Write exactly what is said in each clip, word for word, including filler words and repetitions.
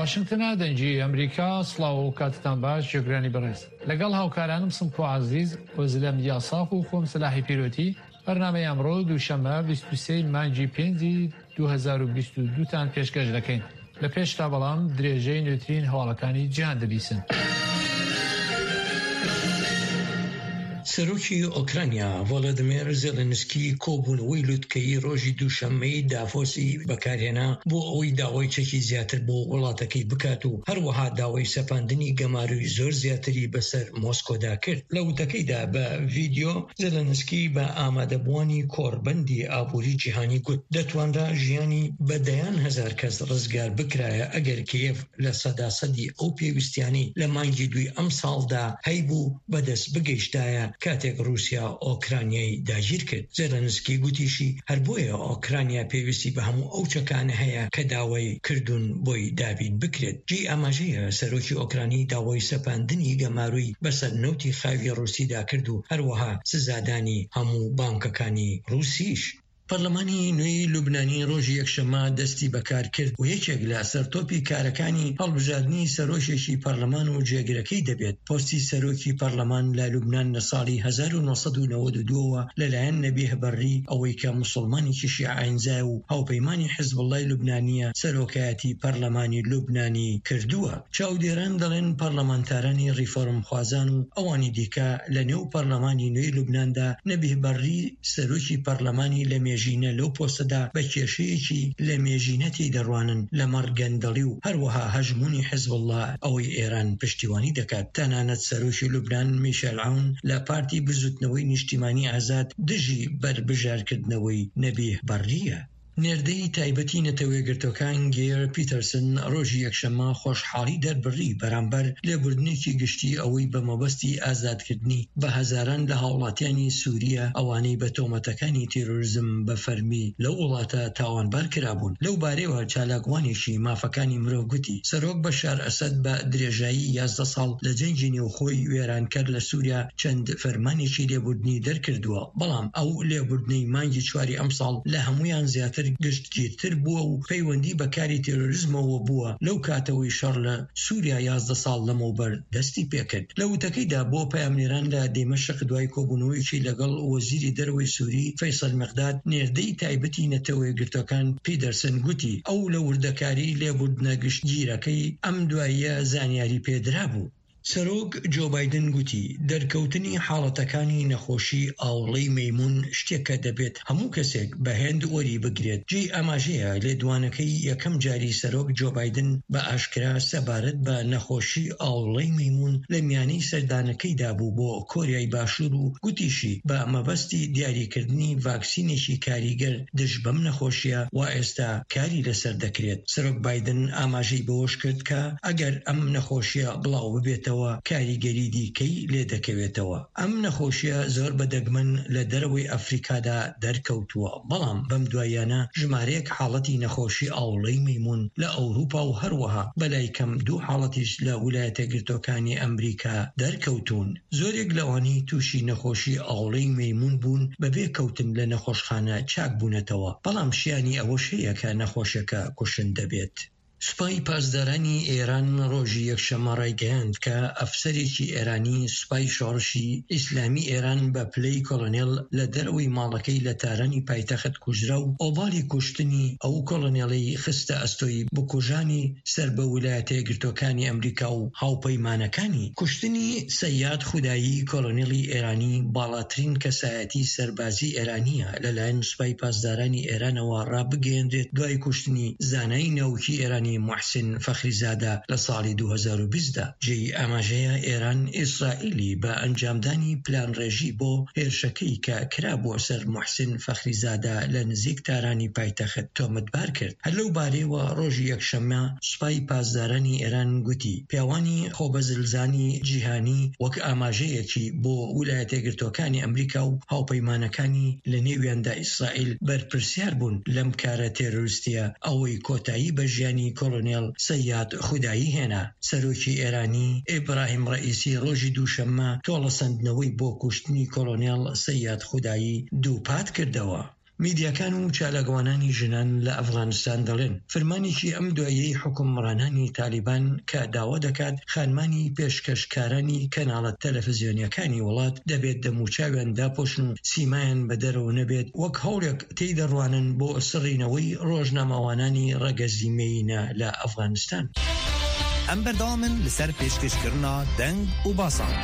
واشنگتنە دەنجی ئەمریکا سڵاو و کاتتان باش جێگرانی بەڕێز لەگەڵ هاوکارانم سمکۆ عزیز وەزلە میدیاساف و خۆم سلاحی پیرۆتی بەرنامەی ئەمڕۆ دووشەمە بیست و سێ مانگی پێنجی دوو هەزار و بیست و دوو تان پێشکەش دەکەین لە پێش تا بەڵام درێژەی نوێترین هەواڵەکانی جیهان دەبیسن. سەرۆکی ئۆکرانیا ڤۆلۆدیمیر زێلێنسکی کۆبوونەوەی لووتکەی ڕۆژی دووشەممەی دافۆسی بەکارهێنا بۆ ئەوەی داوای چەکی زیاتر بۆ وڵاتەکەی بکات و هەروەها داوای سەپاندنی گەماروی زۆر زیاتری بەسەر مۆسکۆدا کرد. لە وتەکەیدا بە ڤیدیۆ زێلێنسکی بە ئامادەبوانی کۆڕبەندی ئابووری جیهانی گوت دەتوانرا ژیانی بەدەیان هەزار کەس ڕزگار بکرایە ئەگەر کیێف لە سەداسەدی ئەو پێویستیانی لە مانگی دوی ئەم ساڵدا هەیبوو بەدەست بگەیشتایە کاتێک رووسیا ئۆکرانیای داگیر کرد. زێلێنسکی گوتیشی هەر بۆیە ئۆکرانیا پێویستی بە هەموو ئەو چەکانە هەیە کە داوای کردوون بۆی دابین بکرێت. جێی ئاماژەیە سەرۆکی ئۆکرانی داوای سەپاندنی گەماروی بەسەر نەوتی خاوی ڕووسیدا کرد و هەروەها سزادانی هەموو بانکەکانی رووسیش. پەرلەمانی نوێی لوبنانی ڕۆژی یەکشەممە دەستی بەکار کرد و یەکێک لە سەرتۆپی کارەکانی هەڵبژاردننی سەرۆکێکی پەرلەمان و جێگرەکەی دەبێت. پۆستی سەرۆکی پەرلەمان لە لوبنان لە ساڵی هەزار و نۆسەد و نەوەد و دووەوە لەلایەن نەبیه بەڕی ئەوەی کە موسڵمانێکی شیعەنزای و هاوپەیمانی حیزبوڵڵای لوبنانیە سەرۆکایەتی پەرلەمانی لوبنانی کردووە. چاودێران دەڵێن پەرلەمانتارانی ریفۆرم خوازان و ئەوانی دیکە لە نێو پەرلەمانی نوێی لوبناندا نەبیه بەڕی سەرۆکی پەرلەمانی لە مێژینە لەو پۆستەدا بە کێشەیەکی لە مێژینەتی دەڕوانن لە مەڕگەندەڵی و هەروەها هەژمونی حیزبوڵڵا ئەوەی ئێران پشتیوانی دەکات. تەنانەت سەرۆکی لوبنان میشێل عون لە پارتی بزوتنەوەی نیشتیمانی ئازاد دژی بربژارکردنەوەی نەبیه بەڕیە. نێردەی تایبەتی نەتەوەیەگرتوەکان گێر پیتەرسن ڕۆژی یەکشەممە خۆشحاڵی دەربڕی بەرامبەر لێبوردنێکی گشتی ئەوەی بە مەبەستی ئازادکردنی بە هەزاران لە هاوڵاتیانی سووریا ئەوانەی بە تۆمەتەکانی تێرۆریزم بە فەرمی لەو وڵاتە تاوانبار کرابوون. لەو بارەیەوە چالاکوانێکی مافەکانی مرۆڤ گوتی سەرۆک بەشار ئەسەد بە درێژایی یازدە ساڵ لە جەنگی نێوخۆی وێرانکەر لە سووریا چەند فەرمانێکی لێبوردنی دەرکردووە، بەڵام ئەو لێبوردنەی مانگی چواری ئەم ساڵ لە هەمویان زیاتر گشتگیرتر بووە و پەیوەندی بەکاری تێرۆریزمەوە بووە لەو کاتەوەی شەڕ لە سووریا یازدە ساڵ لەمەوبەر دەستی پێکرد. لە وتەکەیدا بۆ پەیامنێران لە دێمەشق دوای کۆبوونەوەیکی لەگەڵ وەزیری دەرەوەی سووری فەیسەل مەقداد نێردەی تایبەتی نەتەوەیەگرتوەکان پیتەرسن گوتی ئەو لە وردەکاری لێبوردنە گشتگیرەکەی ئەم دواییە زانیاری پێدرا بوو. سەرۆک جۆ بایدن گوتی دەرکەوتنی حاڵەتەکانی نەخۆشی ئاوڵەی مەیمون شتێکە دەبێت هەموو کەسێک بە هێند وەری بگرێت. جێی ئاماژەیە لێدوانەکەی یەکەم جاری سەرۆک جۆ بایدن بە ئاشکرا سەبارەت بە نەخۆشی ئاوڵەی مەیمون لە میانەی سەردانەکەیدا بوو بۆ کۆریای باشوور و گوتیشی بە مەبەستی دیاریکردنی ڤاکسینێکی کاریگەر دژ بەم نەخۆشیە و ئێستا کاری لەسەر دەکرێت. سەرۆک بایدن ئاماژەی بەوەش کرد کە ئەگەر ئەم نەخۆشیە بڵاو ببێتەوە کاریگەری دیکەی لێ دەکەوێتەوە. ئەم نەخۆشیە زۆر بەدەگمەن لە دەرەوەی ئەفریکادا دەرکەوتووە، بەڵام بەم دوایانە ژمارەیەک حاڵەتی نەخۆشی ئاوڵەی مەیمون لە ئەوروپا و هەروەها بەلای کەم دوو حاڵەتیش لە ویلایەتە یەکگرتووەکانی ئەمریکا دەرکەوتون. زۆرێک لەوانی تووشی نەخۆشی ئاوڵەی مەیمون بوون بەبێ کەوتن لە نەخۆشخانە چاک بوونەتەوە، بەڵام شیانی ئەوەش هەیە کە نەخۆشەکە کوشن دەبێت. سوپای پاسدارانی ئێران ڕۆژی یەکشەممە ڕایگەیاند کە ئەفسەرێکی ئێرانی سوپای شۆڕشی ئیسلامی ئێران بە پلەی کۆڵۆنێل لە دەرەوەی ماڵەکەی لە تارانی پایتەخت کوژرا و ئۆباڵی کوشتنی ئەو کۆڵۆنێڵەی خستە ئەستۆی بکوژانی سەر بە ویلایەتە یەکگرتووەکانی ئەمریکا و هاوپەیمانەکانی. کوشتنی سەیاد خودایی کۆڵۆنێڵی ئێرانی باڵاترین کەسایەتی سەربازی ئێرانیە لەلایەن سوپای پاسدارانی ئێرانەوە ڕابگەیەندرێت دوای کوشتنی زانای ناوکی ئێرانی محسن فەخریزادە لە ساڵی دوو هەزار و بیست دا. جێی ئاماژەیە ئێران ئیسرائیلی بە ئەنجامدانی پلان ڕێژی بۆ هێرشەکەی کە کرابووە سەر محسن فەخریزادە لە نزیک تارانی پایتەخت تۆمەتبار کرد. هەر لەو بارەیەوە ڕۆژی یەکشەممە سوپای پاسدارانی ئێران گوتی پیاوانی خۆبەزلزانی جیهانی وەک ئاماژەیەکی بۆ ویلایەتە یەکگرتووەکانی ئەمریکا و هاوپەیمانەکانی لە نێویاندا ئیسرائیل بەرپرسیار بوون لەم کارە تێرۆریستیە ئەوەی کۆتایی بە ژیانی کۆڵۆنێل سەیاد خودایی هێنا. سەرۆکی ئێرانی ئیبراهیم ڕەئیسی ڕۆژی دووشەممە تۆڵەسەندنەوەی بۆ کوشتنی کۆڵۆنێل سەیاد خودایی دووپات کردەوە. میدیاکان و چالاگوانانی ژنان لە ئەفغانستان دەڵێن فرمانێکی ئەم دوایەی حکومڕانانی تالیبان کە داوا دەکات خانمانی پێشکەشکارانی کەناڵە تەلەڤیزیۆنیەکانی وڵات دەبێت دەموچاویان داپۆشن و سیمایان بە دەرەوە نەبێت وەک هەوڵێک تێی دەڕوانن بۆ سڕینەوەی ڕۆژنامەوانانی ڕەگەزیمەینە لە ئەفغانستان. ئەم بەردەوامن لەسەر پێشکەشکردنا دەنگ و باسان.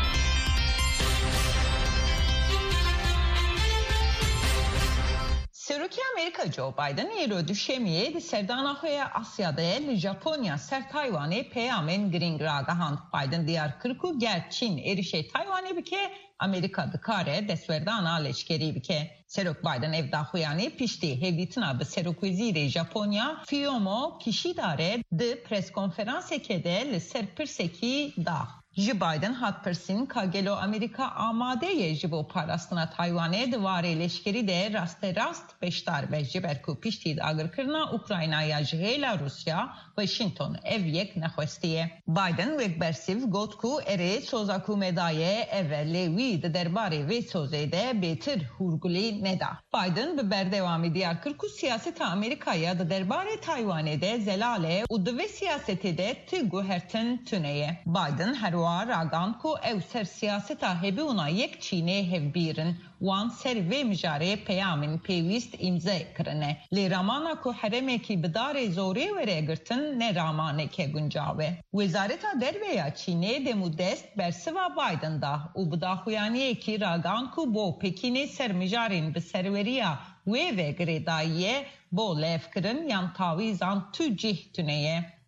Serokê Amerika Joe Biden îro duşemiyê di serdanaxweya Asyadê li Japonyaya ser Taywanê peyamên giring ragihand. Biden diyar kir ku ger Çîn êrişê Taywanê bike, Amerika dikare destwerdana leşkerî bike. Serok Biden ev daxuyanî piştî hevdîtina bi Serokwezîrê Japonya Fumio Kishida re di preskonferansekê de li ser pirsekî da. Ji Biden hat pirsin ka gelo Amerika amade ye ji bo parastina Taywanê di warê leşkerî de rasterast beşdar be ji ber ku piştî agirkirina Ukraynaya ji hêla Rusya Washington ev yek nexwestiye. Biden wek bersiv got ku erê soza ku medaye ev lê wî di derbarê vê sozê de bêtir hûrgulî neda. Biden bi berdewamî diyar kir ku siyaseta Amerikaya di derbarê Taywanê de zelale û di vê siyasetê de ti guhertin tuneye. Biden her war ragan ku ew ser siyaseta hebûna yek Çînê hevbîrin wan ser vê mijarê peyamên pêwîst îmze kirine. Lê ramana ku heremekî bi darê zorê were girtin ne ramaneke guncav e. Wezareta Derveya Çînê demû dest bersiva Biden da û bi daxuyaniyekî ragan ku bo Pekînê ser mijarên bi serweriya wê ve girêdayiye bo levkirin yan tawîzan tu cih tuneye.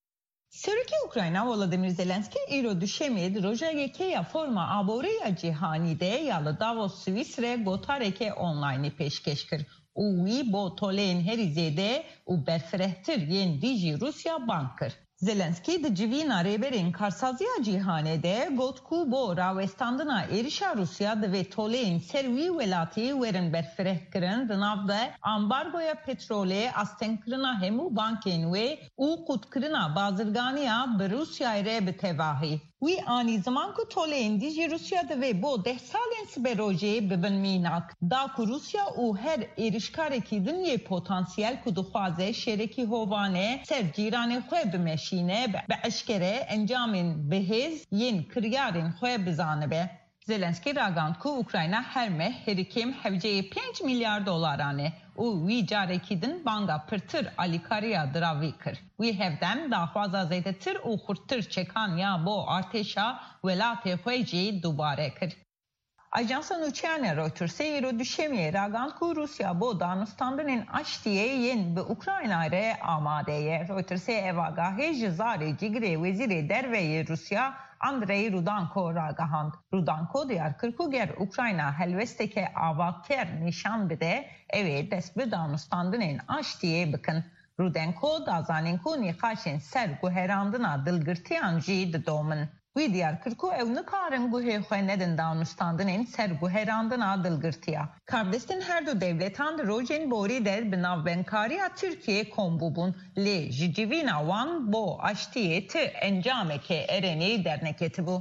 Serokê Ukrayna Volodymyr Zelenski îro duşemê di roja yekeya forma aboreya cîhanî de ya li Davos Swîsre gotareke onlaynî pêşkeş kir û wî bo toleyên herî zêde û berfirehtir yên dijî Rusya bang kir. Zelenski di civîna rêberên karsaziya cîhanê de got ku bo rawestandina êrişa Rusya di vê toleyên ser wî welatî werin berfirehkirin di nav de ambargoya petrolê astenkirina hemû bankên wê û qutkirina bazirganiya bi Rusyayê re bi tevahî. Wî anî ziman ku toleyên dijî Rusya divê bo deh salên siberojê bibin mînak. Da ku Rusya û her êrişkarekî din yê potansiyel ku dixwaze şêrekî hovane ser cîranê xwe bimeşîne bi eşkere encamên bihêz yên kiryarên xwe bizanibe. Zelenski ragand ku Ukrayna her meh herîkêm hevceyê pênc milyar dolaran e û wî carekî din banga pirtir alîkariya diravî kir. Wî hevdem daxwaza zêdetir û xurttir çekan ya bo artêşa welatê xwe jî dubare kir. Ajansa nûçeyana Reutersê îro duşemiyê ragand ku Rusya bo danûstandinên aştiyê yên bi Ukrayna re amade ye. Reutersê ev agahê ji zarê cigirê wezîrê derveyê Rusya Andrei Rudanko ragihand. Rudanko diyar kir ku ger Ukrayna helwesteke avaker nîşan bide evê dest bi danûstandinên aştiyê bikin. Rudanko dazanîn ku nîqaşên ser guherandina dilgirtiyan jî didomin. Wî diyar kir ku ew nikarin guhê xwe nedin danûstandinên ser guherandina dilgirtiya. Kardestin her du devletan di rojên borî de bi navbenkariya Tirkiye kombûbûn. Lê ji civîna wan bo aştiyê ti encameke erenî derneketibû.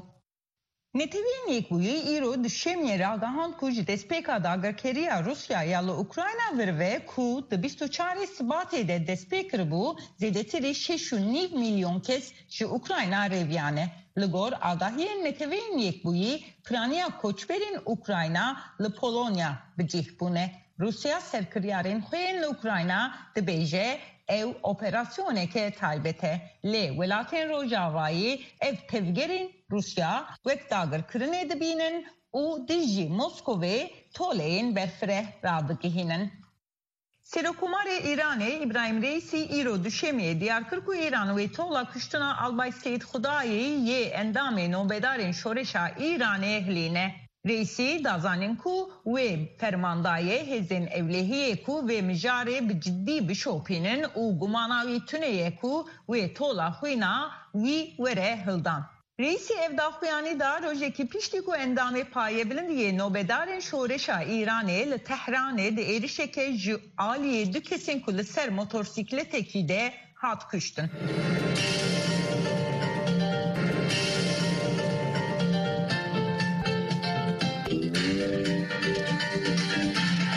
Netewên Yekbûyî îro duşemiyê ragihand ku ji destpêka dagirkeriya Rusya ya li Ukrayna virive ku di bîst û çarê Sibatê de destpê kiribû zêdetirî şeş û nîv milyon kes ji Ukrayna rêviyane. Li gor agahiyên netewên Yekbûyî piraniya koçberên Ukrayna li Polonya bicih bûne. Rusya serkiryarên xwe yên li Ukrayna dibêje ew operasyoneke taybet e. Lê welatên Rojavayê ev tevgerên Rusya wek dagirkirinê dibînin û dijî Moskovê toleyên berfireh radigihînin. Serokkomarê Îranê İbrahim Reîsî îro duşemiyê diyar kir ku Îran wê tola kuştina Albay Seyid Xudayê yê endamê nobedarên şoreşa Îranê hilîne. Reîsî dazanîn ku wê fermandayê hêzên ewlehiyê ku vê mijarê bi ciddî bişopînin û gumana wî tune ye ku wê tola xwîna wî were hildan. Reîsî ev daxuyanî da rojekî piştî ku endamê payebildiyê nobedarên şoreşa Îranê li Tehranê di êrişeke ji aliyê du kesên ku li ser motorsikletekî de hat kuştin.